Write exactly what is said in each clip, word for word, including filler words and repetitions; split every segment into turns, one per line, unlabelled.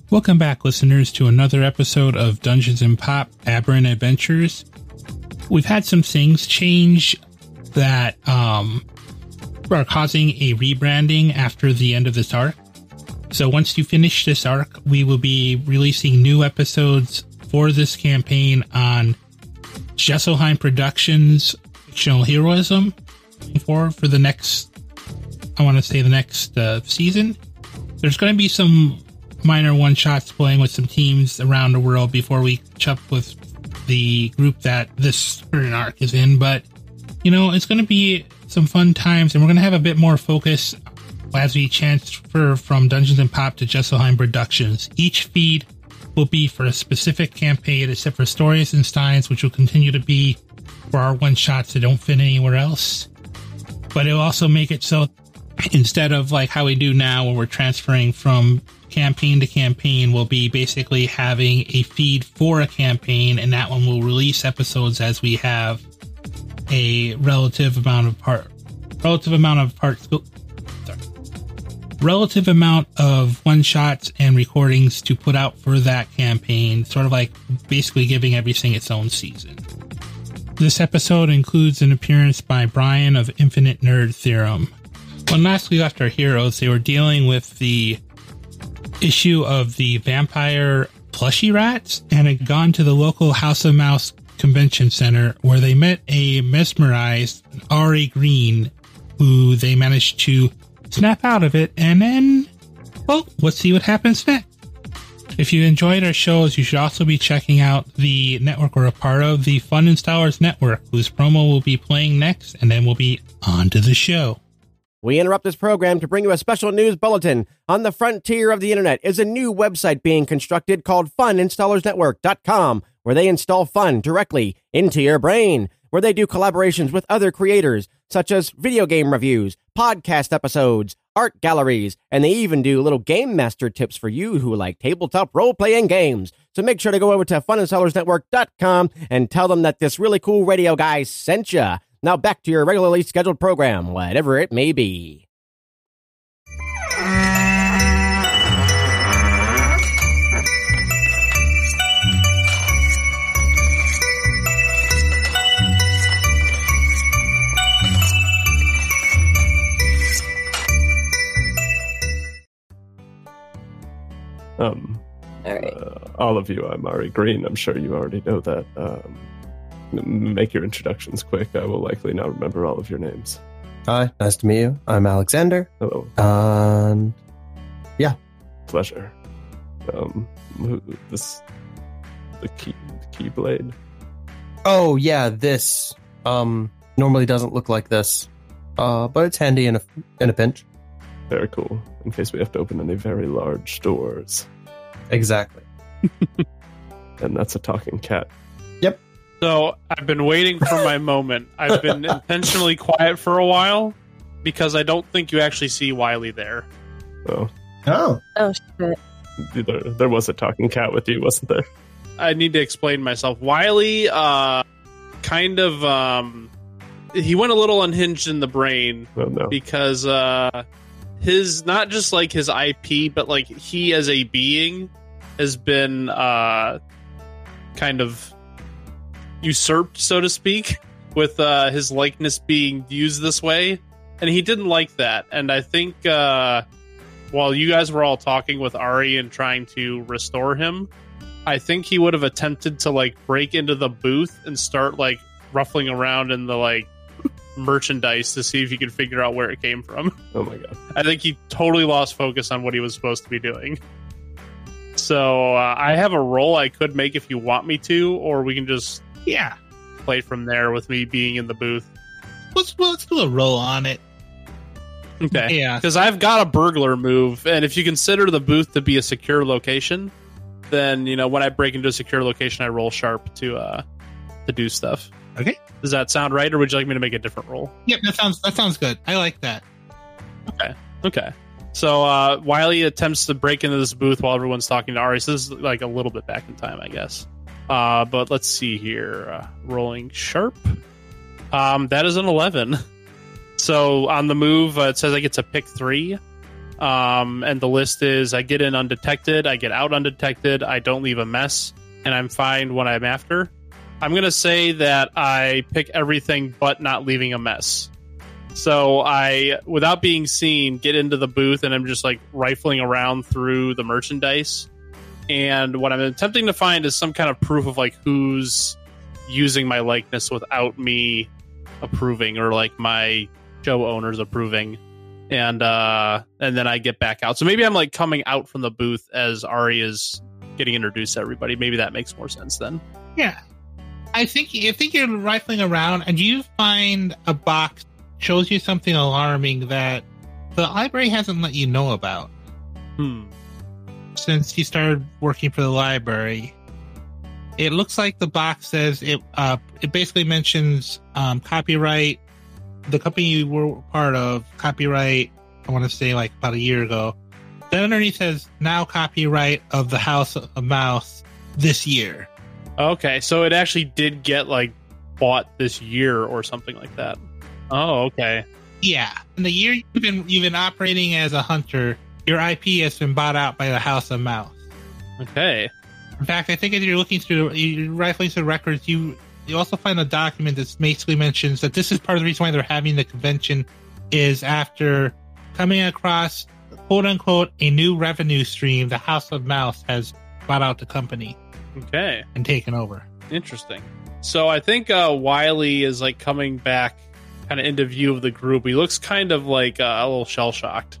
Welcome back, listeners, to another episode of Dungeons and Pop Aberrant Adventures. We've had some things change that um, are causing a rebranding after the end of this arc. So once you finish this arc, we will be releasing new episodes for this campaign on Jesselheim Productions' Fictional Heroism for, for the next, I want to say the next uh, season. There's going to be some minor one-shots playing with some teams around the world before we catch up with the group that this current arc is in. But, you know, it's going to be some fun times, and we're going to have a bit more focus as we transfer from Dungeons and Pop to Jesselheim Productions. Each feed will be for a specific campaign, except for Stories and Steins, which will continue to be for our one-shots that don't fit anywhere else. But it'll also make it so instead of like how we do now, where we're transferring from campaign to campaign, we'll be basically having a feed for a campaign, and that one will release episodes as we have a relative amount of part, relative amount of parts, sorry, relative amount of one shots and recordings to put out for that campaign, sort of like basically giving everything its own season. This episode includes an appearance by Brian of Infinite Nerd Theorem. When last we left our heroes, they were dealing with the issue of the vampire plushie rats and had gone to the local House of Mouse Convention Center, where they met a mesmerized Ari Green, who they managed to snap out of it, and then, well, let's see what happens next. If you enjoyed our shows, you should also be checking out the network we're a part of, the Fun Installers Network, whose promo will be playing next, and then we'll be on to the show.
We interrupt this program to bring you a special news bulletin. On the frontier of the internet is a new website being constructed called fun installers network dot com, where they install fun directly into your brain, where they do collaborations with other creators, such as video game reviews, podcast episodes, art galleries, and they even do little game master tips for you who like tabletop role-playing games. So make sure to go over to fun installers network dot com and tell them that this really cool radio guy sent ya. Now back to your regularly scheduled program, whatever it may be.
Um,
all right.
Uh, all of you, I'm Ari Green. I'm sure you already know that. Um, make your introductions quick. I will likely not remember all of your names.
Hi, nice to meet you. I'm Alexander.
Hello.
And yeah,
pleasure. Um, who, this the key, the Keyblade.
Oh yeah, this um normally doesn't look like this, uh, but it's handy in a in a pinch.
Very cool. In case we have to open any very large doors.
Exactly.
And that's a talking cat.
Yep.
So I've been waiting for my moment. I've been intentionally quiet for a while because I don't think you actually see Wiley there.
Oh.
Oh.
Oh, shit.
There, there was a talking cat with you, wasn't there?
I need to explain myself. Wiley, uh, kind of, um, he went a little unhinged in the brain.
Oh, no.
Because, uh, his, not just like his I P, but like he as a being has been, uh, kind of usurped, so to speak, with uh, his likeness being used this way, and he didn't like that. And I think uh, while you guys were all talking with Ari and trying to restore him, I think he would have attempted to like break into the booth and start like ruffling around in the like merchandise to see if he could figure out where it came from.
Oh my god!
I think he totally lost focus on what he was supposed to be doing. So uh, I have a roll I could make if you want me to, or we can just
Yeah.
play from there with me being in the booth.
Let's, well, let's do a roll on it.
Okay.
Yeah.
Because I've got a burglar move, and if you consider the booth to be a secure location, then, you know, when I break into a secure location, I roll sharp to uh to do stuff.
Okay.
Does that sound right, or would you like me to make a different roll?
Yep, that sounds that sounds good. I like that.
Okay. Okay. So uh, Wiley attempts to break into this booth while everyone's talking to Ari. So this is like a little bit back in time, I guess. Uh, but let's see here. Uh, rolling sharp. Um, that is an eleven. So on the move, uh, it says I get to pick three. Um, and the list is: I get in undetected, I get out undetected, I don't leave a mess, and I'm fine when I'm after. I'm going to say that I pick everything but not leaving a mess. So I, without being seen, get into the booth and I'm just like rifling around through the merchandise. And what I'm attempting to find is some kind of proof of like who's using my likeness without me approving, or like my show owners approving. And uh, and then I get back out. So maybe I'm like coming out from the booth as Ari is getting introduced to everybody. Maybe that makes more sense then.
Yeah. I think I think you're rifling around and you find a box shows you something alarming that the library hasn't let you know about.
Hmm.
Since you started working for the library. It looks like the box says it uh it basically mentions um copyright, the company you were part of, copyright, I want to say like about a year ago. Then underneath says now copyright of the House of Mouse this year.
Okay, so it actually did get like bought this year or something like that. Oh, okay.
Yeah. In the year you've been you've been operating as a hunter, your I P has been bought out by the House of Mouse.
Okay.
In fact, I think if you're looking through, you're rifling through records, you you also find a document that basically mentions that this is part of the reason why they're having the convention is after coming across, quote unquote, a new revenue stream, the House of Mouse has bought out the company.
Okay.
And taken over.
Interesting. So I think uh, Wiley is like coming back kind of into view of the group. He looks kind of like uh, a little shell-shocked.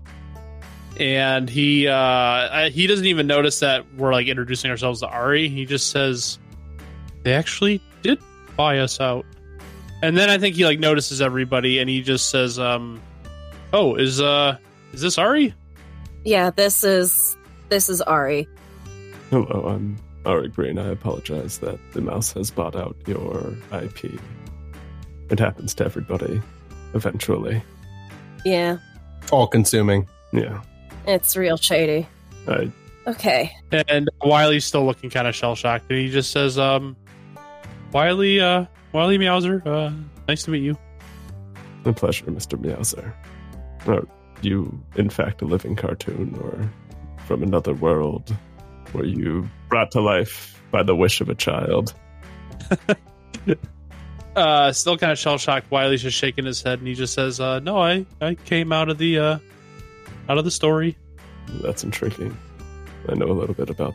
And he uh, he doesn't even notice that we're like introducing ourselves to Ari. He just says, they actually did buy us out. And then I think he like notices everybody and he just says, um, oh, is uh is this Ari?
Yeah, this is this is Ari.
Hello, I'm Ari Green. I apologize that the mouse has bought out your I P. It happens to everybody, eventually.
Yeah.
All consuming.
Yeah.
It's real shady.
I,
Okay.
And Wiley's still looking kind of shell-shocked. And he just says, um, Wiley, uh, Wiley Meowser, uh, nice to meet you.
a pleasure, Mister Meowser. Are you, in fact, a living cartoon, or from another world? Were you brought to life by the wish of a child?
uh, still kind of shell-shocked. Wiley's just shaking his head, and he just says, uh, no, I, I came out of the, uh, out of the story.
That's intriguing. I know a little bit about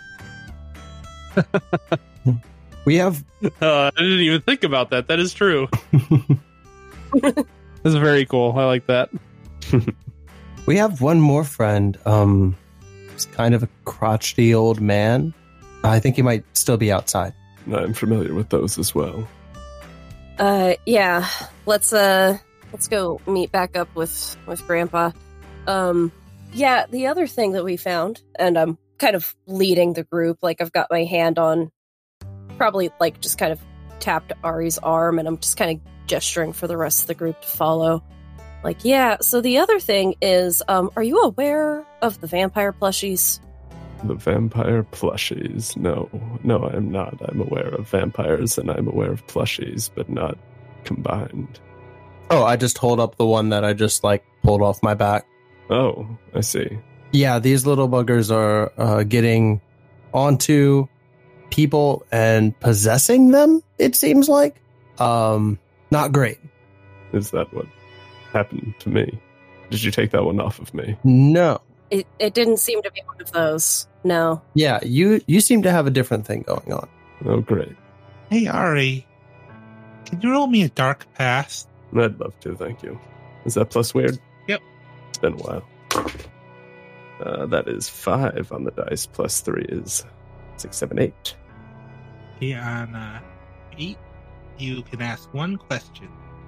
that.
We have...
Uh, I didn't even think about that. That is true. That's very cool. I like that.
We have one more friend. Um, he's kind of a crotchety old man. I think he might still be outside.
I'm familiar with those as well.
Uh, yeah. Let's uh, let's go meet back up with with Grandpa. Um, yeah. The other thing that we found, and I'm kind of leading the group. Like I've got my hand on, probably like just kind of tapped Ari's arm, and I'm just kind of gesturing for the rest of the group to follow. Like, yeah. So the other thing is, um, are you aware of the vampire plushies?
The vampire plushies? No, no, I'm not. I'm aware of vampires and I'm aware of plushies, but not combined.
Oh, I just hold up the one that I just like pulled off my back.
Oh, I see.
Yeah, these little buggers are uh, getting onto people and possessing them, it seems like. Um, not great.
Is that what happened to me? Did you take that one off of me?
No.
It it didn't seem to be one of those. No.
Yeah, you, you seem to have a different thing going on.
Oh, great.
Hey, Ari, can you roll me a dark past?
I'd love to, thank you. Is that plus weird?
Yep.
It's been a while. Uh, that is five on the dice, plus three is six, seven, eight.
Okay, on uh, eight, you can ask one question.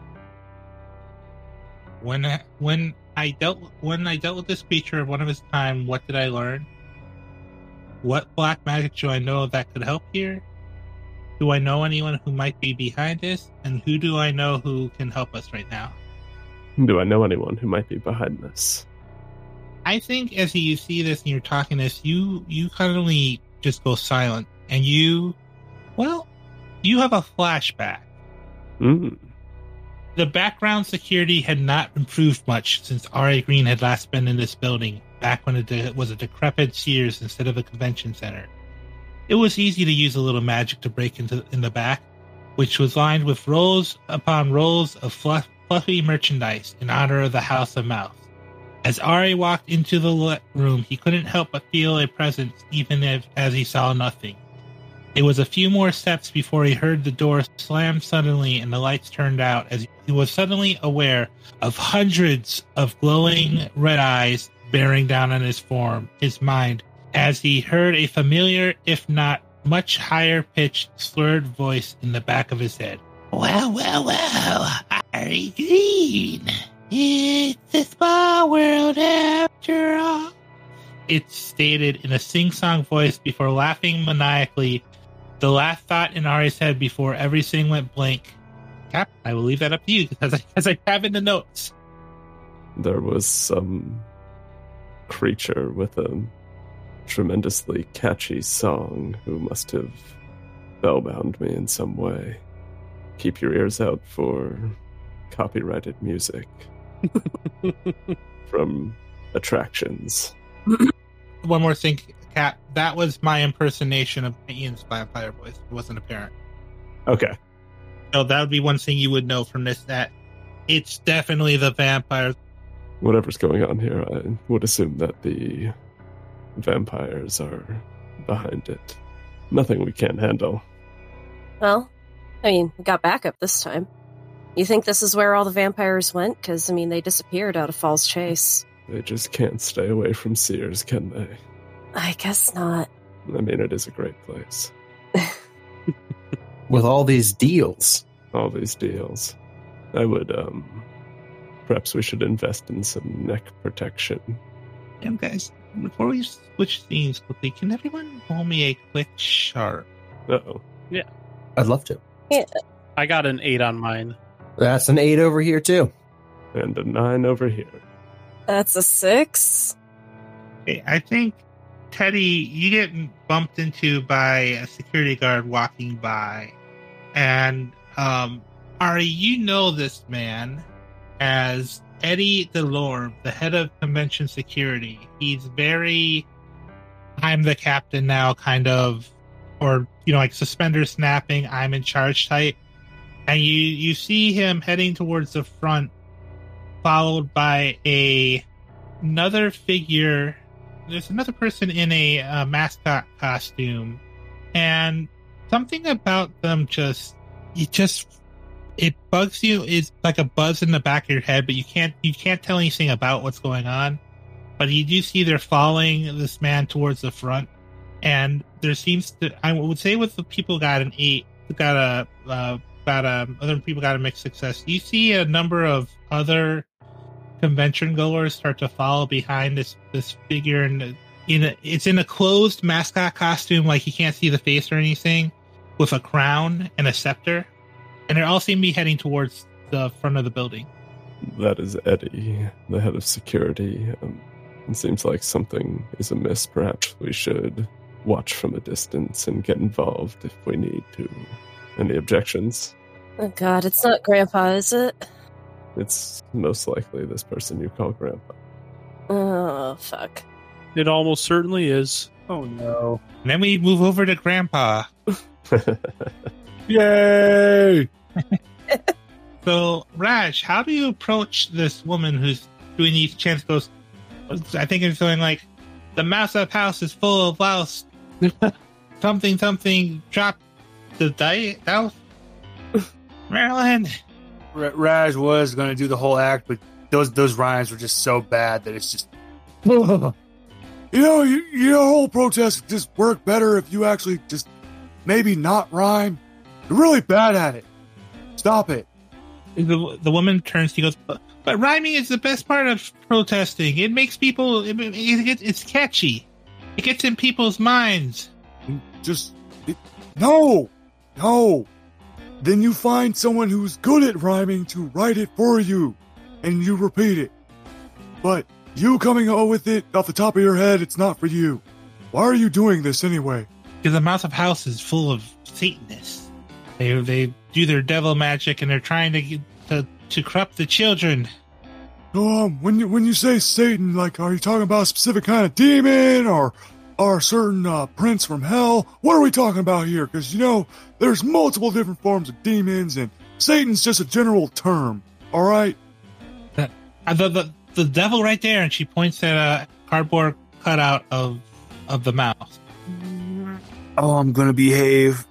When I, when I dealt when I dealt with this creature of one of its time, what did I learn? What black magic do I know that could help here? Do I know anyone who might be behind this? And who do I know who can help us right now?
Do I know anyone who might be behind this?
I think as you see this and you're talking this, you you suddenly just go silent, and you, well, you have a flashback.
Mm.
The background security had not improved much since R A Green had last been in this building, back when it de- was a decrepit Sears instead of a convention center. It was easy to use a little magic to break into in the back, which was lined with rows upon rows of fluff, fluffy merchandise in honor of the House of Mouse. As Ari walked into the le- room, he couldn't help but feel a presence, even if, as he saw nothing. It was a few more steps before he heard the door slam suddenly and the lights turned out, as he was suddenly aware of hundreds of glowing red eyes bearing down on his form, his mind, as he heard a familiar, if not much higher-pitched, slurred voice in the back of his head. Well, well, well, Ari Green. It's a small world after all. It stated in a sing-song voice before laughing maniacally. The last thought in Ari's head before everything went blank. Cap, I will leave that up to you because I, as I have in the notes.
There was some creature with a tremendously catchy song who must have spellbound me in some way. Keep your ears out for copyrighted music from attractions.
One more thing, Kat. That was my impersonation of Ian's vampire voice. It wasn't apparent.
Okay.
So that would be one thing you would know from this, that it's definitely the vampire.
Whatever's going on here, I would assume that the vampires are behind it. Nothing we can't handle.
Well, I mean, we got backup this time. You think this is where all the vampires went? Because, I mean, they disappeared out of Falls Chase.
They just can't stay away from Sears, can they?
I guess not.
I mean, it is a great place.
With all these deals.
All these deals. I would, um... perhaps we should invest in some neck protection.
And guys, before we switch scenes quickly, can everyone roll me a quick sharp?
Uh-oh.
Yeah.
I'd love to.
Yeah.
I got an eight on mine.
That's an eight over here, too.
And a nine over here.
That's a six.
Okay, I think, Teddy, you get bumped into by a security guard walking by. And, um, Ari, you know this man as Eddie Delorme, the head of convention security. He's very, I'm the captain now kind of, or, you know, like suspender snapping, I'm in charge type. And you, you see him heading towards the front, followed by a another figure. There's another person in a uh, mascot costume, and something about them just, it just, it bugs you. It's like a buzz in the back of your head, but you can't, you can't tell anything about what's going on. But you do see they're following this man towards the front, and there seems to, I would say, with the people got an eight, got a, uh, about um, other people got a mixed success. You see a number of other convention goers start to follow behind this this figure, and in a, it's in a closed mascot costume, like you can't see the face or anything, with a crown and a scepter, and they all seem to be heading towards the front of the building.
That is Eddie, the head of security. Um, it seems like something is amiss. Perhaps we should watch from a distance and get involved if we need to. Any objections?
Oh god, it's not Grandpa, is it?
It's most likely this person you call Grandpa.
Oh, fuck.
It almost certainly is.
Oh, no.
And then we move over to Grandpa.
Yay!
So, Raj, how do you approach this woman who's doing these chance goes? I think it's going like, the mouse up house is full of louse. something, something, drop the dice. Marilyn.
Raj was going to do the whole act, but those those rhymes were just so bad that it's just. You know, you, your whole protest would just work better if you actually just maybe not rhyme. You're really bad at it. Stop it.
The, the woman turns, she goes, but, but rhyming is the best part of protesting. It makes people, it, it, it's catchy. It gets in people's minds.
Just, it, no, no. Then you find someone who's good at rhyming to write it for you, and you repeat it. But you coming out with it off the top of your head, it's not for you. Why are you doing this anyway?
Because the mouse of house is full of Satanists. They they do their devil magic, and they're trying to get, to to corrupt the children.
Um, when you when you say Satan, like, are you talking about a specific kind of demon, or or a certain uh, prince from hell? What are we talking about here? Because you know, there's multiple different forms of demons, and Satan's just a general term. All right.
The the the, the devil right there, and she points at a cardboard cutout of of the mouse.
Oh, I'm gonna behave.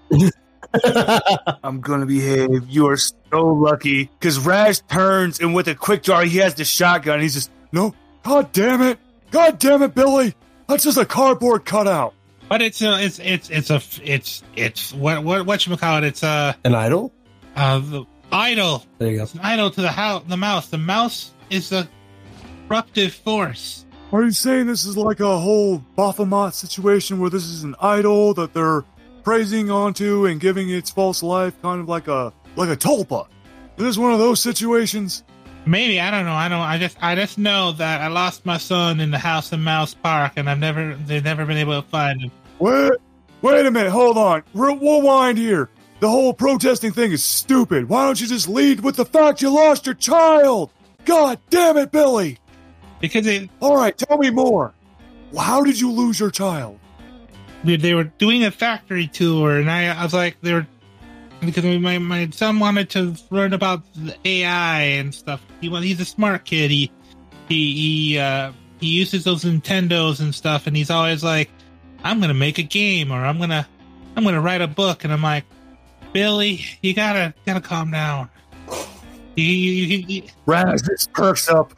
I'm gonna behave. You are so lucky. Because Rash turns, and with a quick draw, he has the shotgun. He's just,
No, God damn it! God damn it, Billy! That's just a cardboard cutout.
But it's a, it's it's it's a it's it's what what what you call it? It's a
An idol?
uh the idol.
There you go.
It's an idol to the house. The mouse. The mouse is a corruptive force.
Are you saying this is like a whole Baphomet situation where this is an idol that they're praising onto and giving its false life, kind of like a like a tulpa? Is this one of those situations?
Maybe I don't know. I don't. I just I just know that I lost my son in the House and Mouse Park, and I've never they've never been able to find him.
Wait, wait a minute. Hold on. Re- Rewind here. The whole protesting thing is stupid. Why don't you just lead with the fact you lost your child? God damn it, Billy!
Because they
All right, tell me more. How did you lose your child?
they they were doing a factory tour, and I I was like they were because my my son wanted to learn about the A I and stuff. He wa- he's a smart kid. He he he uh, he uses those Nintendos and stuff, and he's always like, I'm gonna make a game, or I'm gonna I'm gonna write a book, and I'm like, Billy, you gotta gotta calm down. You, you, you, you,
Rash just perks up.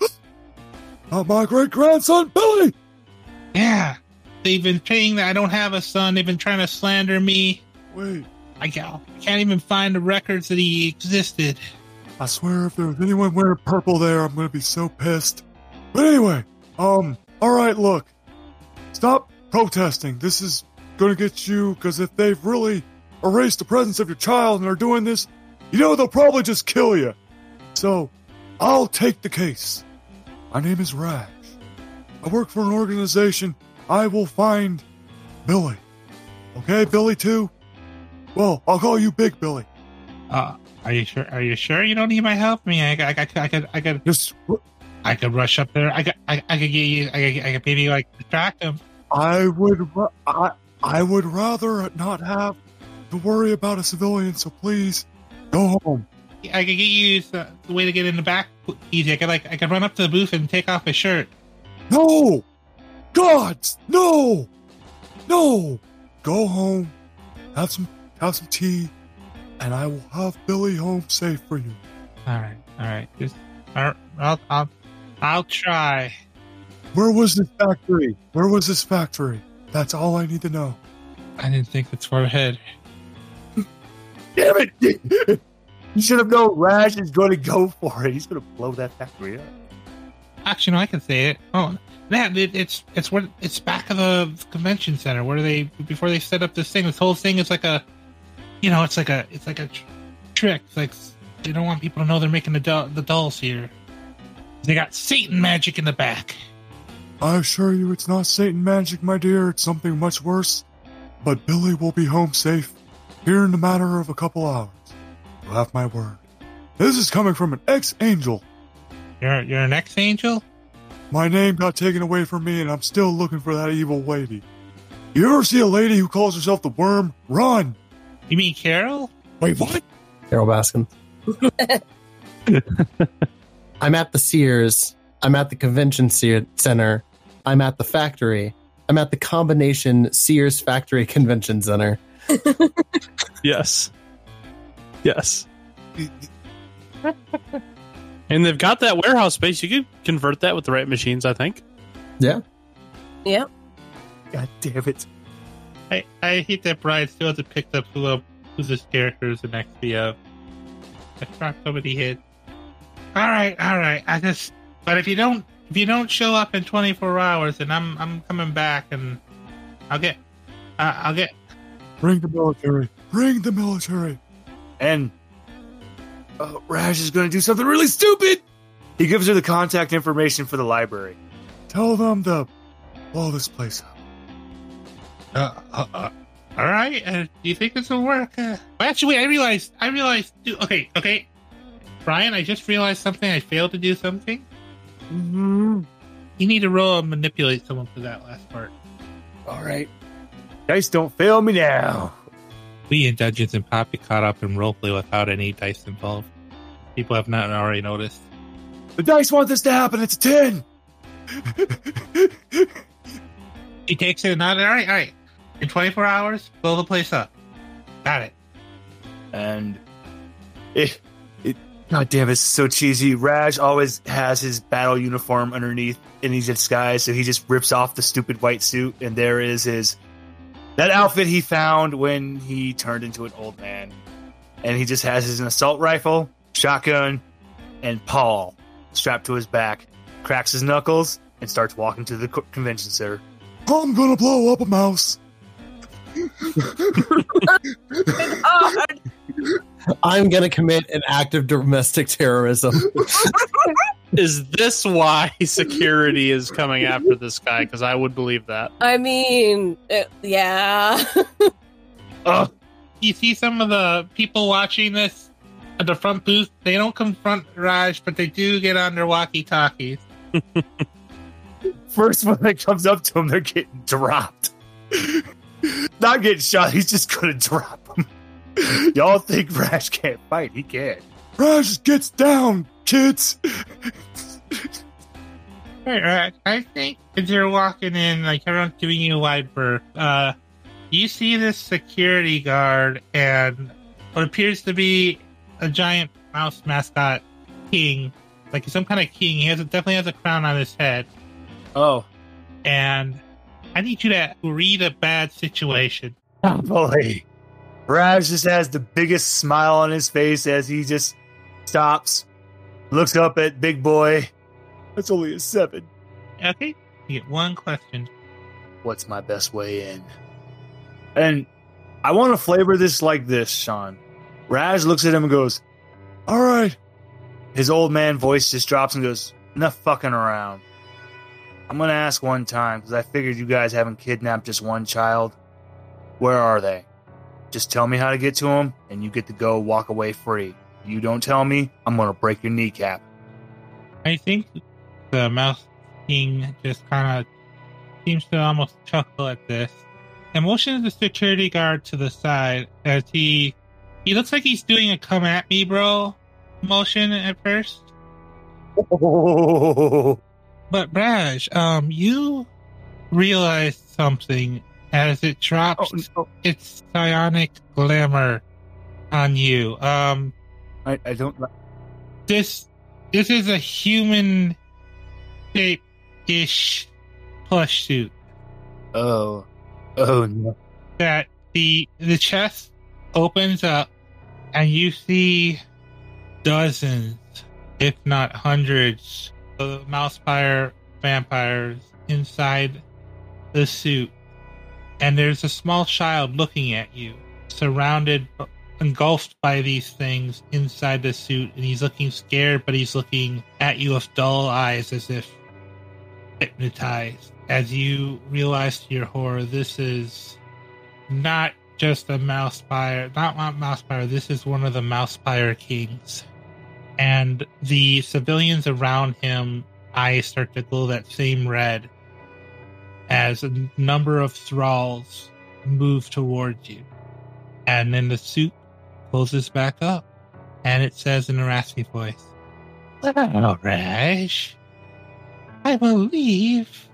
Not my great grandson, Billy.
yeah, they've been saying that I don't have a son. They've been trying to slander me.
Wait,
I can't, I can't even find the records that he existed.
I swear if there was anyone wearing purple there, I'm gonna be so pissed. But anyway, um, all right, look, stop protesting. This is gonna get you, because if they've really erased the presence of your child and are doing this, you know they'll probably just kill you. So, I'll take the case. My name is Rash. I work for an organization. I will find Billy. Okay, Billy too? Well, I'll call you Big Billy.
Uh, are you sure? Are you sure you don't need my help? I mean, I, I, I, I could, I could,
Just,
I could rush up there. I could, I, I could get you. I could, I could maybe like distract him.
I would, ra- I, I would rather not have to worry about a civilian. So please, go home.
I could get you the, the way to get in the back easy. I could like, I could run up to the booth and take off his shirt.
No, gods, no, no. Go home, have some, have some tea, and I will have Billy home safe for you.
All right, all right. Just, I'll, I'll, I'll, I'll try.
Where was this factory? Where was this factory? That's all I need to know.
I didn't think that's far ahead.
Damn it! You should have known Rash is going to go for it. He's going to blow that factory up.
Actually, no, I can say it. Oh, that it, it's it's where it's back of the convention center where they before they set up this thing. This whole thing is like a, you know, it's like a it's like a tr- trick. It's like they don't want people to know they're making the doll, the dolls here. They got Satan magic in the back.
I assure you it's not Satan magic, my dear. It's something much worse. But Billy will be home safe here in the matter of a couple hours. You have my word. This is coming from an ex-angel.
You're you're an ex-angel?
My name got taken away from me, and I'm still looking for that evil lady. You ever see a lady who calls herself the Worm? Run!
You mean Carol?
Wait, what?
Carol Baskin. I'm at the Sears. I'm at the convention ce- center. I'm at the factory. I'm at the combination Sears Factory Convention Center.
Yes. Yes. And they've got that warehouse space. You could convert that with the right machines, I think.
Yeah.
Yep.
God damn it.
I, I hate that Brian still hasn't picked up who, uh, who's his characters in X P O. I dropped somebody hit. Alright, alright. I just but if you don't if you don't show up in twenty four hours, then I'm I'm coming back and I'll get uh, I'll get
Bring the military. Bring the military.
And uh, Rash is going to do something really stupid. He gives her the contact information for the library.
Tell them to blow this place up.
Uh, uh, uh, all right. Uh, do you think this will work? Uh, well, actually, wait. I realized. I realized. dude, Okay, okay. Brian, I just realized something. I failed to do something.
Mm-hmm.
You need to roll and manipulate someone for that last part.
All right. Dice don't fail me now.
We in Dungeons and Pop get caught up in roleplay without any dice involved. People have not already noticed.
The dice want this to happen. It's a ten.
She takes it. Not all right. All right. In twenty-four hours, blow the place up. Got it.
And it, it, God damn, it's so cheesy. Raj always has his battle uniform underneath in his disguise, so he just rips off the stupid white suit, and there is his that outfit he found when he turned into an old man. And he just has his an assault rifle, shotgun, and Paul strapped to his back, cracks his knuckles, and starts walking to the co- convention center.
I'm gonna blow up a mouse.
God.
I'm going to commit an act of domestic terrorism.
Is this why security is coming after this guy? Because I would believe that.
I mean, uh, yeah.
Ugh.
You see some of the people watching this at the front booth. They don't confront Raj, but they do get on their walkie-talkies.
First one that comes up to him, they're getting dropped. Not getting shot, he's just gonna drop him. Y'all think Rash can't fight? He can.
Raj gets down, kids.
Hey, Raj, I think as you're walking in, like everyone's giving you a wide berth, uh, you see this security guard and what appears to be a giant mouse mascot king, like some kind of king. He has a, definitely has a crown on his head.
Oh.
And I need you to read a bad situation.
Oh, boy. Raj just has the biggest smile on his face as he just stops, looks up at Big Boy. That's only a seven.
Okay, you get one question.
What's my best way in? And I want to flavor this like this, Sean. Raj looks at him and goes, all right. His old man voice just drops and goes, enough fucking around. I'm going to ask one time because I figured you guys haven't kidnapped just one child. Where are they? Just tell me how to get to them, and you get to go walk away free. You don't tell me, I'm going to break your kneecap.
I think the Mouse King just kind of seems to almost chuckle at this and motions the security guard to the side as he he looks like he's doing a come at me, bro motion at first.
Oh.
But Raj, um, you realized something as it drops
Oh, no.
its psionic glamour on you. Um,
I, I don't...
this this is a human shape ish plush suit
Oh. Oh, no.
that the the chest opens up and you see dozens, if not hundreds, of mousefire vampires inside the suit. And there's a small child looking at you, surrounded, engulfed by these things inside the suit, and he's looking scared, but he's looking at you with dull eyes as if hypnotized. As you realize to your horror, this is not just a mousefire, not one mousefire, this is one of the mousefire kings. And the civilians around him, eyes start to glow that same red as a number of thralls move towards you. And then the suit closes back up, and it says in a raspy voice, "Well, Raj, I believe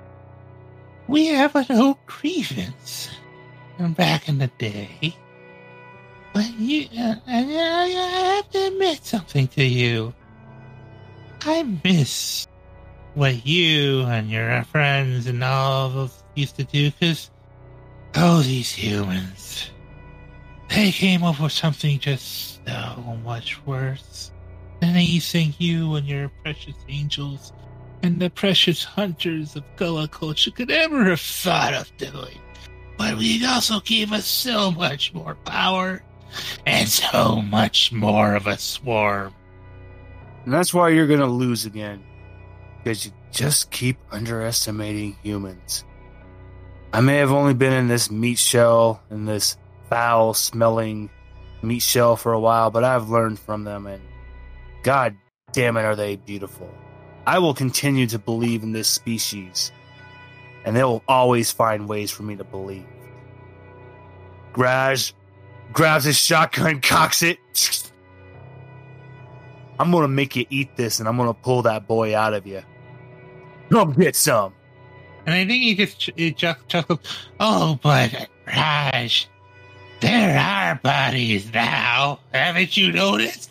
we have an old grievance from back in the day. But you, uh, and I have to admit something to you. I miss what you and your friends and all those used to do, because, oh, these humans, they came up with something just so much worse than anything you and your precious angels and the precious hunters of Gullah culture could ever have thought of doing. But it also gave us so much more power and so much more of a swarm."
And that's why you're going to lose again. Because you just keep underestimating humans. I may have only been in this meat shell, in this foul-smelling meat shell for a while, but I've learned from them, and God damn it, are they beautiful. I will continue to believe in this species, and they will always find ways for me to believe. Graj grabs his shotgun, cocks it. I'm going to make you eat this, and I'm going to pull that boy out of you. Come get some.
And I think he just he just chuckled. Oh, but Raj, there are bodies now. Haven't you noticed?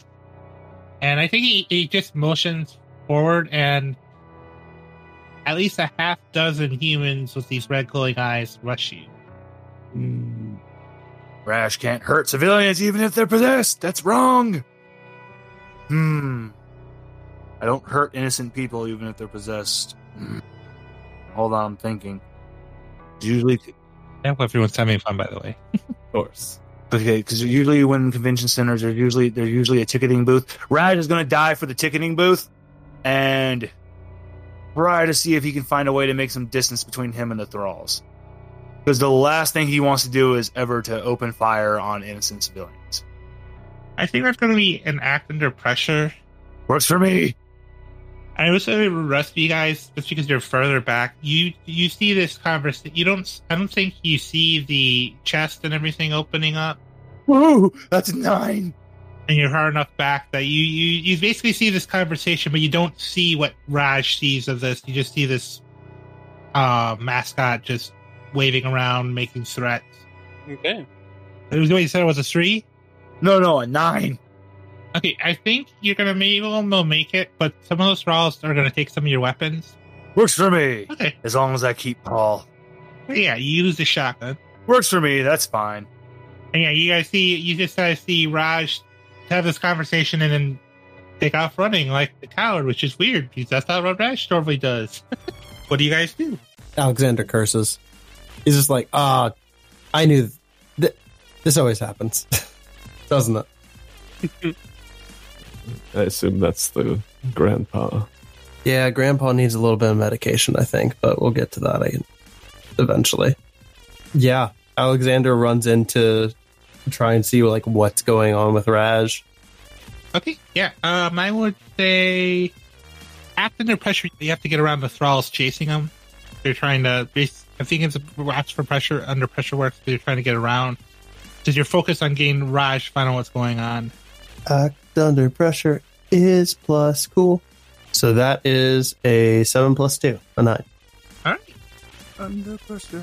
And I think he, he just motions forward, and at least a half dozen humans with these red glowing eyes rush you.
Mm. Rash can't hurt civilians even if they're possessed. That's wrong. Hmm. I don't hurt innocent people even if they're possessed. Hmm. Hold on, I'm thinking. Usually,
I hope everyone's having fun, by the way.
Of course.
Okay, because usually when convention centers are usually there's usually a ticketing booth. Raj is going to die for the ticketing booth, and try to see if he can find a way to make some distance between him and the thralls. Because the last thing he wants to do is ever to open fire on innocent civilians.
I think that's going to be an act under pressure.
Works for me.
I was going to rest you guys just because you're further back. You you see this conversation. You don't. I don't think you see the chest and everything opening up.
Woo! That's a nine.
And you're far enough back that you, you you basically see this conversation, but you don't see what Raj sees of this. You just see this uh, mascot just waving around, making threats.
Okay.
It was what you said. It was a three.
No, no, a nine.
Okay, I think you're gonna maybe we'll make it, but some of those thralls are gonna take some of your weapons.
Works for me.
Okay.
As long as I keep Paul.
Yeah, you use the shotgun.
Works for me. That's fine.
And yeah, you guys see, you just guys see Raj have this conversation and then take off running like the coward, which is weird because that's not what Raj normally does. What do you guys do?
Alexander curses. He's just like, ah, I knew th- this always happens, doesn't it?
I assume that's the grandpa.
Yeah, Grandpa needs a little bit of medication, I think, but we'll get to that eventually. Yeah, Alexander runs in to try and see like what's going on with Raj.
Okay, yeah, um, I would say act under pressure. You have to get around the thralls chasing them. They're trying to. I think it's act for pressure. Under pressure works. They're trying to get around. Because you're focused on getting Raj, find out what's going on.
Act under pressure is plus cool. So that is a seven plus two, a nine.
All right.
Under pressure.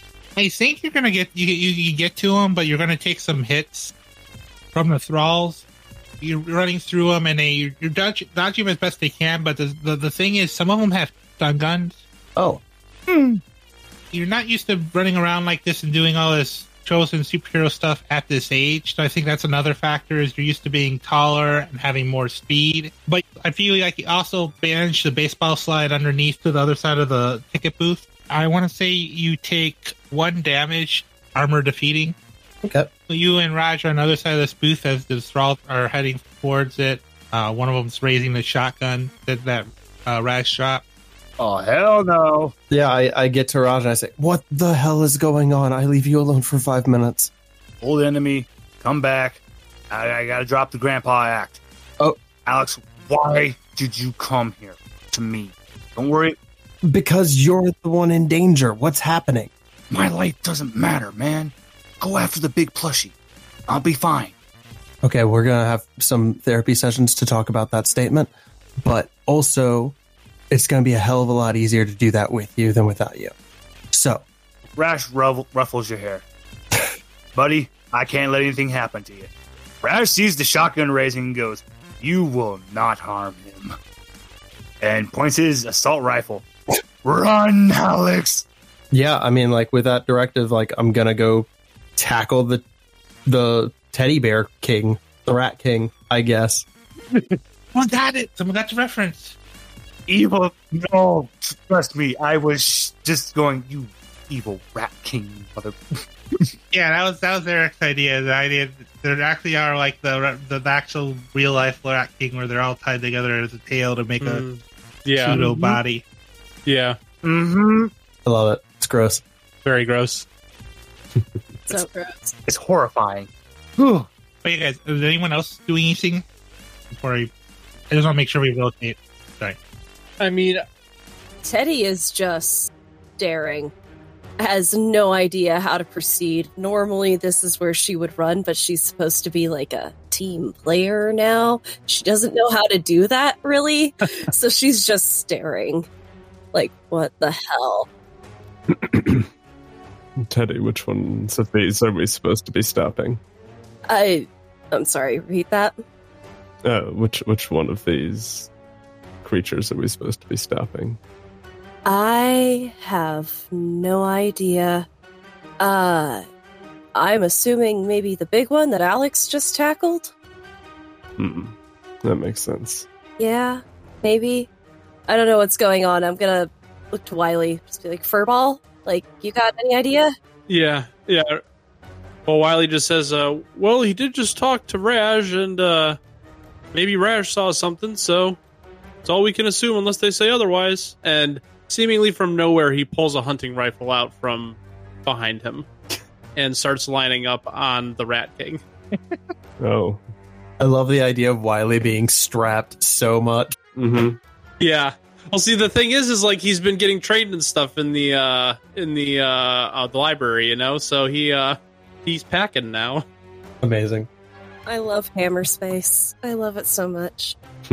I think you're gonna get you you, you get to them, but you're gonna take some hits from the thralls. You're running through them, and they you're, you're dodging, dodging them as best they can. But the, the the thing is, some of them have stun guns.
Oh,
hmm. You're not used to running around like this and doing all this chosen superhero stuff at this age. So I think that's another factor is you're used to being taller and having more speed. But I feel like you also managed the baseball slide underneath to the other side of the ticket booth. I want to say you take one damage, armor defeating.
Okay.
You and Raj are on the other side of this booth as the thralls are heading towards it. Uh, one of them's raising the shotgun that, that uh, Raj dropped.
Oh, hell no.
Yeah, I, I get to Raj and I say, what the hell is going on? I leave you alone for five minutes.
Old enemy, come back. I, I gotta drop the grandpa act.
Oh.
Alex, why did you come here to me? Don't worry.
Because you're the one in danger. What's happening?
My life doesn't matter, man. Go after the big plushie. I'll be fine.
Okay, we're going to have some therapy sessions to talk about that statement. But also, it's going to be a hell of a lot easier to do that with you than without you. So.
Rash ruffle, ruffles your hair. Buddy, I can't let anything happen to you. Rash sees the shotgun raising and goes, you will not harm him. And points his assault rifle. Run, Alex!
Yeah, I mean, like, with that directive, like, I'm going to go tackle the the teddy bear king, the rat king, I guess.
Someone got it. Someone got the reference.
Evil, no, trust me, I was just going, you evil rat king, mother.
Yeah, that was that was Eric's idea. The idea that there actually are like the the actual real life rat king, where they're all tied together as a tail to make
mm.
a
yeah.
pseudo
mm-hmm.
body.
Yeah,
mm-hmm.
I love it. It's gross.
Very gross.
So gross.
It's horrifying.
But you guys, is anyone else doing anything before I I just want to make sure we rotate. Sorry.
I mean,
Teddy is just staring, has no idea how to proceed. Normally, this is where she would run, but she's supposed to be like a team player now. She doesn't know how to do that, really. So she's just staring. Like, what the hell?
Teddy, which ones of these are we supposed to be stopping?
I, I'm sorry, repeat that?
Uh, which which one of these creatures are we supposed to be stopping?
I have no idea. Uh, I'm assuming maybe the big one that Alex just tackled?
Hmm, that makes sense.
Yeah, maybe. I don't know what's going on. I'm gonna look to Wiley. Just be like, Furball? Like, you got any idea?
yeah, yeah. Well, Wiley just says, uh, well, he did just talk to Raj, and uh, maybe Raj saw something, so it's all we can assume unless they say otherwise. And seemingly from nowhere, he pulls a hunting rifle out from behind him and starts lining up on the Rat King.
Oh.
I love the idea of Wiley being strapped so much.
Mm-hmm.
Yeah. Well, see, the thing is, is like he's been getting trained and stuff in the uh, in the uh, uh, the library, you know. So he uh, he's packing now.
Amazing.
I love Hammer Space. I love it so much.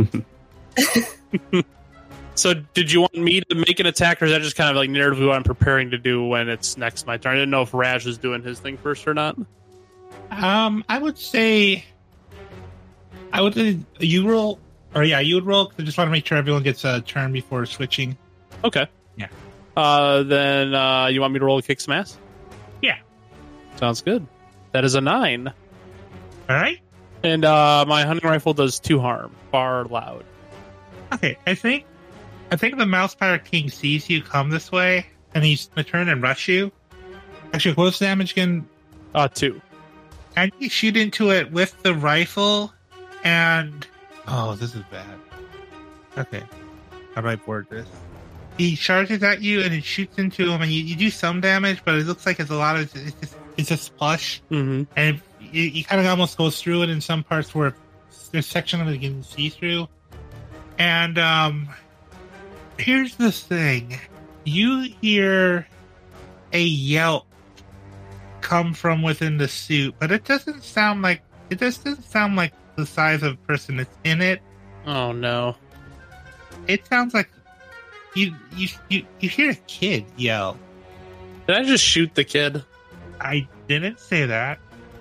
So, did you want me to make an attack, or is that just kind of like narratively what I'm preparing to do when it's next my turn? I didn't know if Raj is doing his thing first or not.
Um, I would say, I would say you roll, or yeah, you would roll. 'Cause I just want to make sure everyone gets a turn before switching.
Okay.
Yeah.
Uh, then uh, you want me to roll a kick some ass?
Yeah.
Sounds good. That is a nine.
All right.
And uh, my hunting rifle does two harm. Far loud.
Okay. I think, I think the Mouse Pirate King sees you come this way, and he's gonna turn and rush you. Actually, what's the damage again?
Uh, two.
And you shoot into it with the rifle, and oh, this is bad. Okay, how do I board this? He charges at you, and it shoots into him, and you, you do some damage, but it looks like it's a lot of it's just it's just plush,
Mm-hmm.
and it, you, you kind of almost goes through it in some parts where there's section of it you can see through. And um, here's the thing: you hear a yelp come from within the suit, but it doesn't sound like it just doesn't sound like the size of the person that's in it.
Oh no!
It sounds like you you you, you hear a kid yell.
Did I just shoot the kid?
I didn't say that.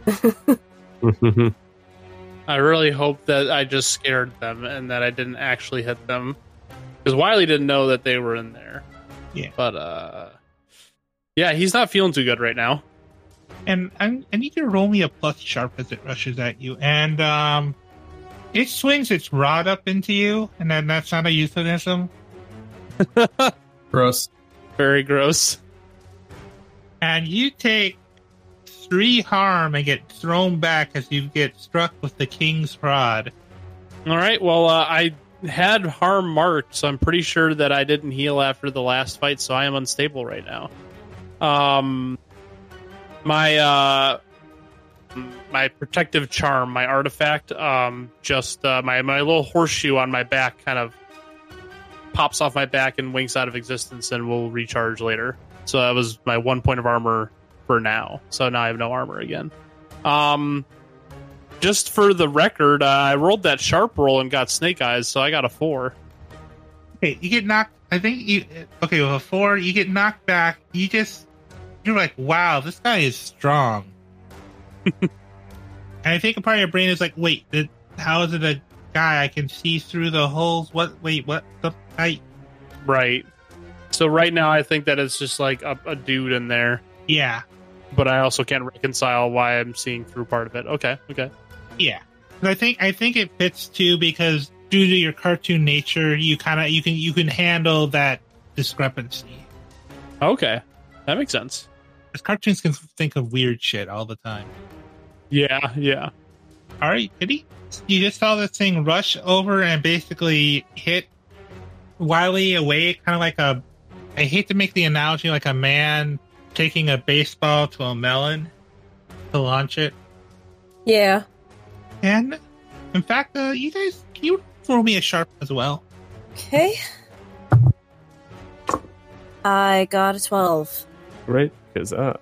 I really hope that I just scared them and that I didn't actually hit them, because Wiley didn't know that they were in there.
Yeah,
but uh, yeah, he's not feeling too good right now.
And I'm, I need you to roll me a plus sharp as it rushes at you, and um, it swings its rod up into you, and then that's not a euphemism.
Gross.
Very gross.
And you take three harm and get thrown back as you get struck with the king's rod.
All right. Well, uh, I had harm marked, so I'm pretty sure that I didn't heal after the last fight, so I am unstable right now. Um, my uh, my protective charm, my artifact, um, just uh, my my little horseshoe on my back kind of pops off my back and winks out of existence, and will recharge later. So that was my one point of armor for now. So now I have no armor again. Um, just for the record, uh, I rolled that sharp roll and got snake eyes, so I got a four.
Okay, you get knocked. I think you. Okay, with a four, you get knocked back. You just. You're like, wow, this guy is strong. And I think a part of your brain is like, wait, the, how is it a guy? I can see through the holes. What? Wait, what? The I.
Right. So right now, I think that it's just like a, a dude in there.
Yeah.
But I also can't reconcile why I'm seeing through part of it. Okay. Okay.
Yeah. And I think I think it fits too because due to your cartoon nature, you kind of you can you can handle that discrepancy.
Okay, that makes sense.
Because cartoons can think of weird shit all the time.
Yeah. Yeah.
All right, Kitty. You just saw this thing rush over and basically hit Wiley away, kind of like a. I hate to make the analogy like a man taking a baseball to a melon to launch it.
Yeah.
And in fact, uh, you guys, can you roll me a sharp as well.
Okay. I got a twelve.
Right, because I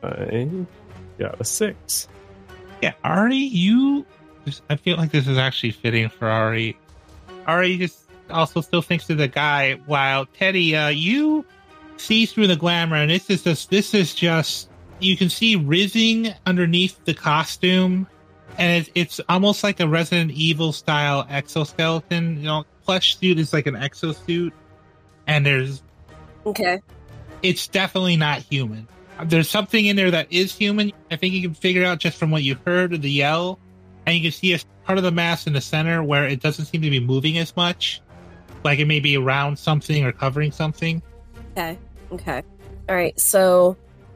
got a six.
Yeah, Ari, you... I feel like this is actually fitting for Ari. Ari just also still thinks of the guy, while Teddy, uh, you see through the glamour, and this is just, this is just, you can see rizzing underneath the costume, and it's, it's almost like a Resident Evil style exoskeleton. You know, plush suit is like an exosuit, and there's,
Okay.
it's definitely not human. There's something in there that is human. I think you can figure out just from what you heard of the yell, and you can see a part of the mass in the center where it doesn't seem to be moving as much. Like it may be around something or covering something.
Okay. Okay. All right. So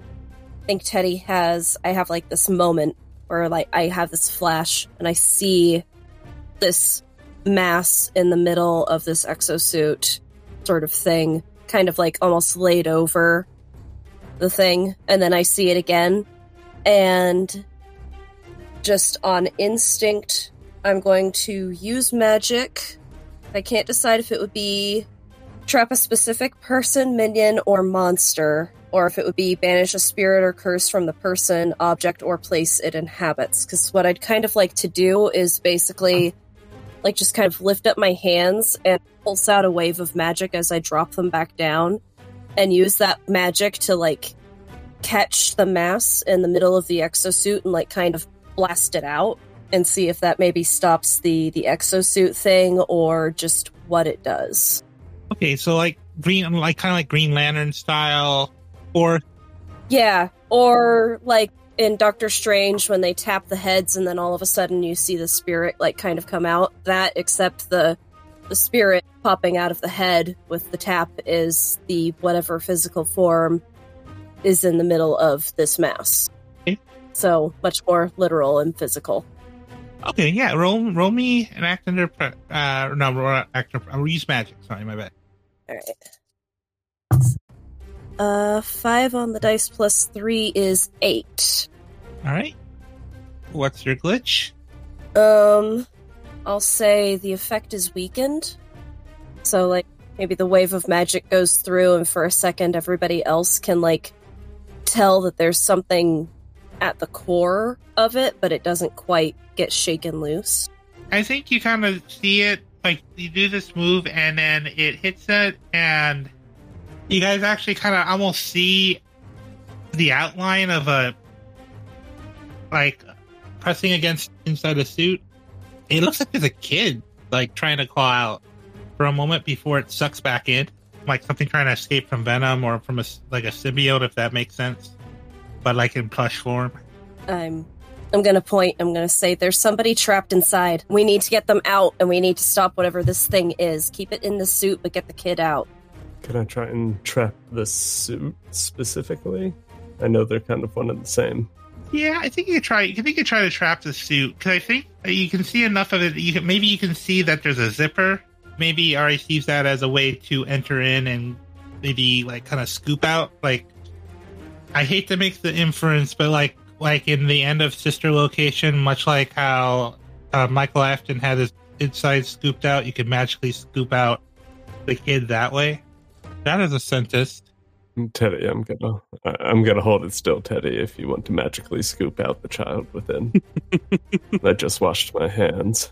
I think Teddy has, I have like this moment where like I have this flash and I see this mass in the middle of this exosuit sort of thing, kind of like almost laid over the thing. And then I see it again. And just on instinct, I'm going to use magic. I can't decide if it would be trap a specific person, minion, or monster, or if it would be banish a spirit or curse from the person, object, or place it inhabits. Because what I'd kind of like to do is basically like just kind of lift up my hands and pulse out a wave of magic as I drop them back down, and use that magic to like catch the mass in the middle of the exosuit and like kind of blast it out and see if that maybe stops the the exosuit thing or just what it does.
Okay, so like green, like kind of like Green Lantern style, or
yeah, or like in Doctor Strange when they tap the heads and then all of a sudden you see the spirit like kind of come out. That, except the the spirit popping out of the head with the tap is the whatever physical form is in the middle of this mass.
Okay.
So much more literal and physical.
Okay, yeah, roll roll me an act under pre- uh no roll act I'll use magic. Sorry, my bad.
All right. Uh, five on the dice plus three is eight.
All right. What's your glitch?
Um, I'll say the effect is weakened. So, like, maybe the wave of magic goes through, and for a second, everybody else can like tell that there's something at the core of it, but it doesn't quite get shaken loose.
I think you kind of see it, like, you do this move, and then it hits it, and you guys actually kind of almost see the outline of a, like, pressing against inside a suit. It looks like there's a kid, like, trying to claw out for a moment before it sucks back in. Like something trying to escape from Venom or from a, like a symbiote, if that makes sense. But, like, in plush form.
I'm... I'm gonna point, I'm gonna say, there's somebody trapped inside. We need to get them out, and we need to stop whatever this thing is. Keep it in the suit, but get the kid out.
Can I try and trap the suit specifically? I know they're kind of one and the same.
Yeah, I think you could try. I think you could try to trap the suit, because I think you can see enough of it. You can, maybe you can see that there's a zipper. Maybe Ari sees that as a way to enter in and maybe like kind of scoop out. Like, I hate to make the inference, but like like in the end of Sister Location, much like how uh, Michael Afton had his inside scooped out, you could magically scoop out the kid that way. That is a Centist.
Teddy, I'm gonna, I'm gonna hold it still, Teddy. If you want to magically scoop out the child within, I just washed my hands.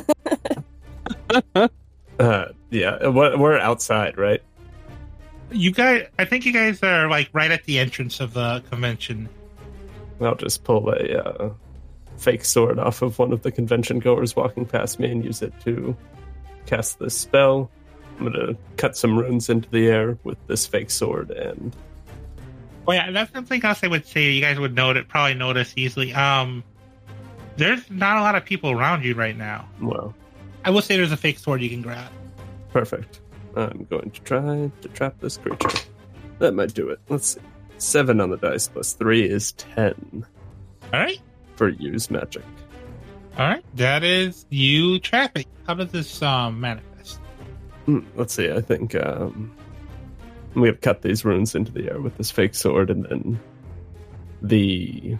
uh, yeah, we're outside, right?
You guys, I think you guys are like right at the entrance of the convention.
I'll just pull a uh, fake sword off of one of the convention goers walking past me and use it to cast this spell. I'm going to cut some runes into the air with this fake sword. And
oh yeah, that's something else I would say you guys would note it, probably notice easily. Um, there's not a lot of people around you right now.
Well,
I will say there's a fake sword you can grab.
Perfect. I'm going to try to trap this creature. That might do it. Let's see. Seven on the dice plus three is ten.
All right.
For use magic.
All right. That is you trapping. How does this um, manifest?
Mm, let's see. I think um, I'm going to cut these runes into the air with this fake sword, and then the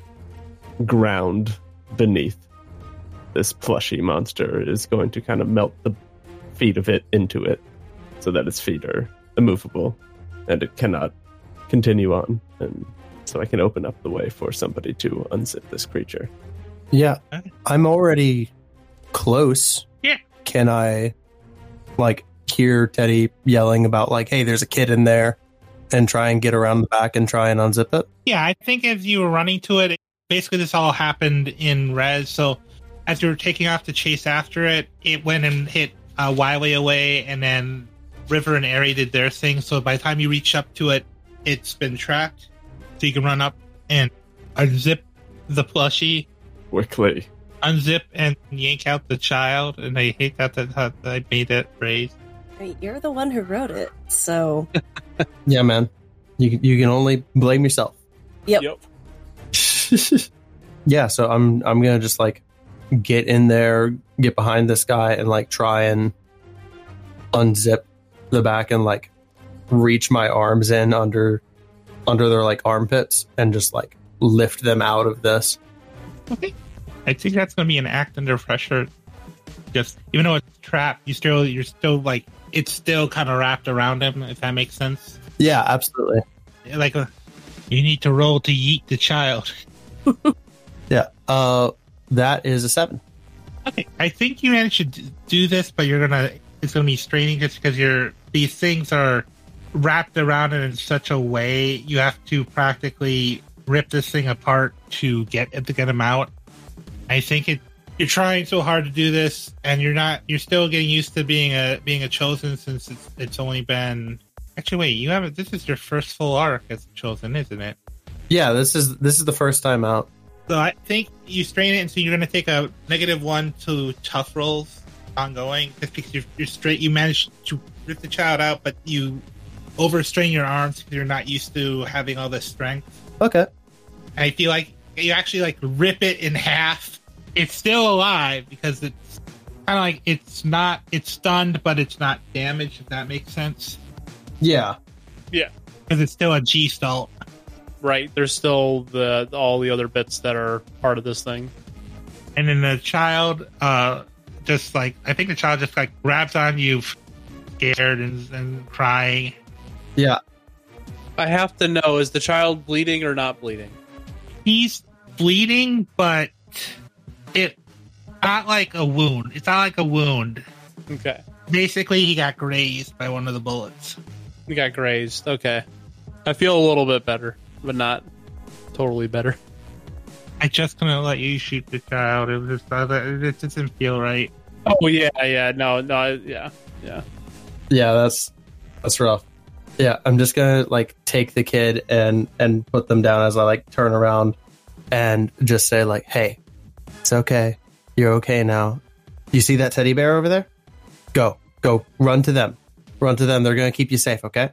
ground beneath this plushy monster is going to kind of melt the feet of it into it so that its feet are immovable and it cannot continue on. And so I can open up the way for somebody to unzip this creature.
Yeah, I'm already close.
Yeah.
Can I, like, hear Teddy yelling about, like, hey, there's a kid in there, and try and get around the back and try and unzip it?
Yeah, I think as you were running to it, basically this all happened in res. So as you were taking off to chase after it, it went and hit uh, Wiley away, and then River and Airy did their thing. So by the time you reach up to it, it's been tracked. So you can run up and unzip the plushie.
Quickly.
Unzip and yank out the child. And I hate that, that, that I made it raised.
Wait, you're the one who wrote it, so...
Yeah, man. You, you can only blame yourself.
Yep.
Yep.
Yeah, so I'm I'm gonna just like get in there, get behind this guy, and like try and unzip the back and like reach my arms in under under their like armpits and just like lift them out of this.
Okay. I think that's gonna be an act under pressure. Just even though it's trapped, you still you're still like it's still kind of wrapped around him, if that makes sense.
Yeah, absolutely.
Like a, you need to roll to yeet the child.
Yeah. Uh, that is a seven.
Okay, I think you managed to d- do this, but you're gonna it's gonna be straining just because you're these things are wrapped around it in such a way you have to practically rip this thing apart to get to get them out. I think it you're trying so hard to do this, and you're not you're still getting used to being a being a chosen since it's it's only been actually wait you haven't this is your first full arc as a chosen, isn't it?
Yeah, this is this is the first time out.
So I think you strain it, and so you're going to take a negative one to tough rolls ongoing, just because you're, you're straight. You managed to rip the child out, but you overstrain your arms because you're not used to having all this strength.
Okay.
And I feel like you actually like rip it in half. It's still alive because it's kind of like it's not. It's stunned, but it's not damaged. If that makes sense.
Yeah.
Yeah.
Because it's still a G stalt.
Right. There's still the all the other bits that are part of this thing.
And then the child, uh, just like, I think the child just like grabs on you, scared and, and crying.
Yeah.
I have to know, is the child bleeding or not bleeding?
He's bleeding, but it not like a wound. It's not like a wound.
Okay.
Basically, he got grazed by one of the bullets.
He got grazed. Okay. I feel a little bit better, but not totally better.
I just gonna let you shoot the child. It was just, uh, it just didn't feel right.
Oh yeah, yeah, no, no, yeah, yeah,
Yeah, that's that's rough. Yeah, I'm just gonna like take the kid and and put them down as I like turn around and just say like, "Hey, it's okay. You're okay now. You see that teddy bear over there? Go, go, run to them, run to them. They're gonna keep you safe, okay?"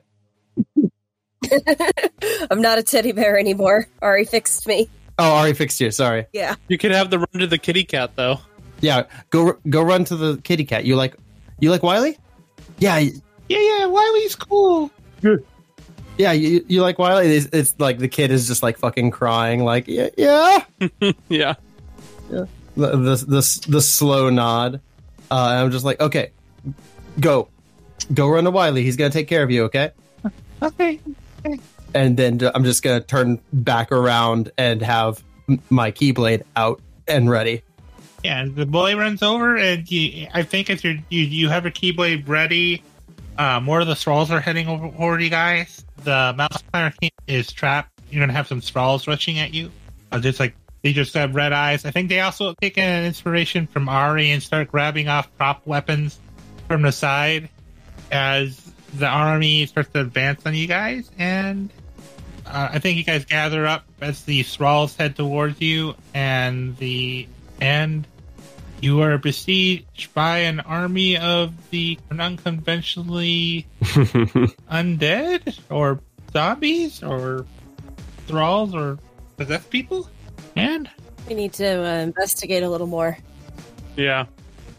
I'm not a teddy bear anymore. Ari fixed me.
Oh, Ari fixed you. Sorry.
Yeah.
You could have the run to the kitty cat though.
Yeah, go go run to the kitty cat. You like you like Wiley? Yeah,
Yeah, yeah, Wiley's cool.
yeah. You, you like Wiley? It's, it's like the kid is just like fucking crying. Like yeah, yeah.
Yeah.
The, the the the slow nod. Uh, and I'm just like, okay, go, go run to Wiley. He's gonna take care of you. Okay.
Okay.
And then I'm just gonna turn back around and have m- my Keyblade out and ready.
Yeah, and the boy runs over, and you, I think if you're, you you have your Keyblade ready, uh, more of the Thralls are heading over toward you guys. The Mouse Player is trapped. You're gonna have some Thralls rushing at you. Uh, just like they just have red eyes. I think they also take an inspiration from Ari and start grabbing off prop weapons from the side as the army starts to advance on you guys. And uh, I think you guys gather up as the Thralls head towards you, and the and you are besieged by an army of the unconventionally undead or zombies or thralls or possessed people. And
We need to uh, investigate a little more.
Yeah.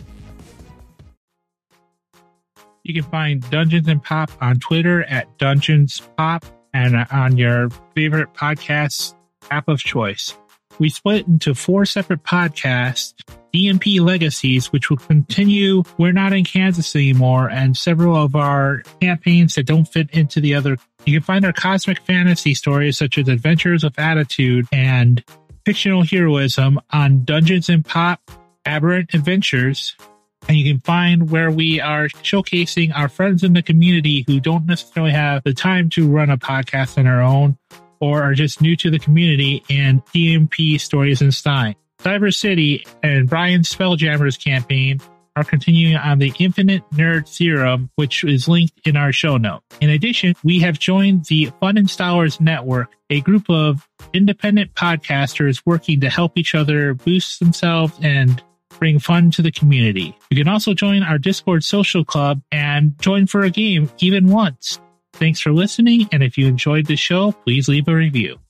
you can find Dungeons and Pop on Twitter at Dungeons Pop and on your favorite podcast app of choice. We split into four separate podcasts D M P Legacies, which will continue We're Not in Kansas Anymore, and several of our campaigns that don't fit into the other. You can find our cosmic fantasy stories such as Adventures of Attitude and Fictional Heroism on Dungeons and Pop Aberrant Adventures. And you can find where we are showcasing our friends in the community who don't necessarily have the time to run a podcast on their own or are just new to the community in D M P Stories in Stein. Cyber City and Brian's Spelljammers campaign are continuing on the Infinite Nerd Theorem, which is linked in our show note. In addition, we have joined the Fun Installers Network, a group of independent podcasters working to help each other boost themselves and bring fun to the community. You can also join our Discord social club and join for a game even once. Thanks for listening, and if you enjoyed the show, please leave a review.